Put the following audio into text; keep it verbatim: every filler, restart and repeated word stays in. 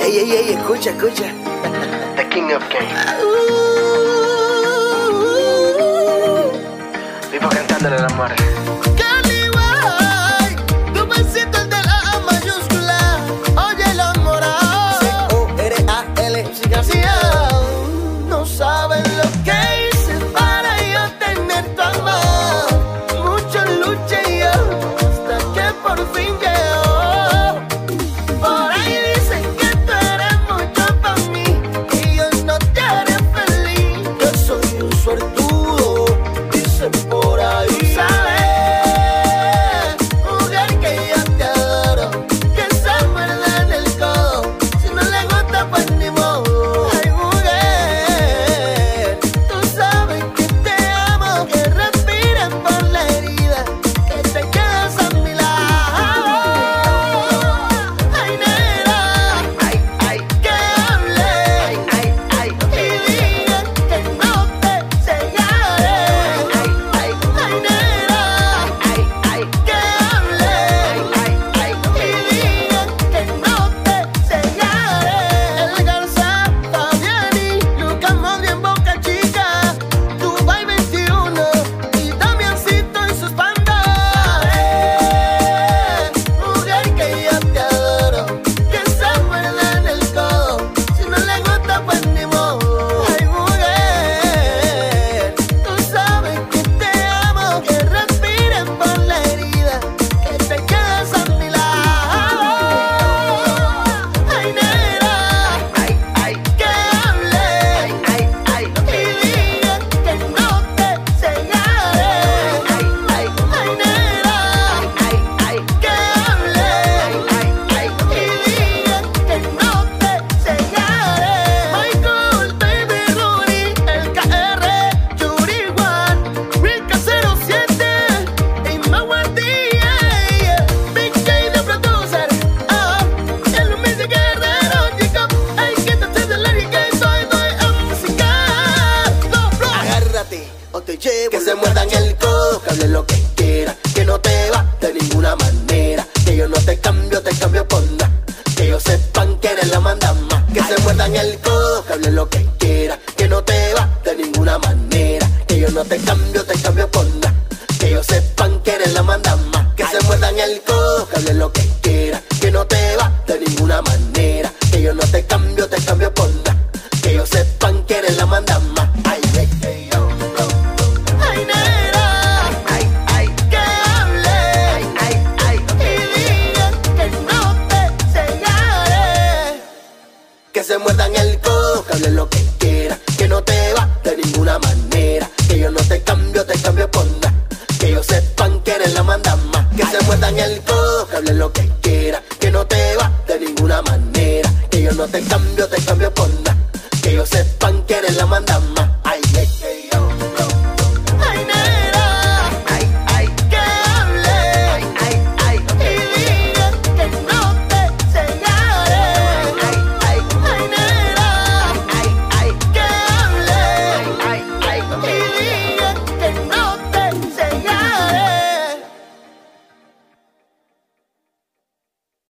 Ey, ey, ey, escucha, escucha. The King of Game. Vivo cantándole el amor. No saben lo que hice para yo tener tu amor. Mucho luché yo hasta que por fin llegó. Por ahí dicen que tú eres mucho para mí y yo no te haré feliz. Yo soy un suertudo, dicen por ahí. ¿Sabes? Mujer que yo te adoro, que se muerda en el codo. Si no le gusta pues ni modo. Que se muerdan el codo, que hablen lo que quieran, que no te va de ninguna manera, que yo no te cambio, te cambio por nada, que ellos sepan que eres la mandama. Que se muerdan el codo, que hablen lo que quieran, que no te va de ninguna manera, que yo no te cambio, te cambio por nada, que ellos sepan que eres la mandama. Que se muerdan el codo, que hablen lo que quieran, que no te va de ninguna manera, que yo no te cambio, te cambio por nada, que ellos sepan que eres la mandama. Ay, ay, ay, yo. Que se muerdan el codo, que hablen lo que quieran, que no te va de ninguna manera, que yo no te cambio, te cambio por nada, que ellos sepan que eres la mandama. Que se muerdan el codo, que hablen lo que quieran, que no te va de ninguna manera, que yo no te cambio, te cambio por nada, que ellos sepan que eres la mandama.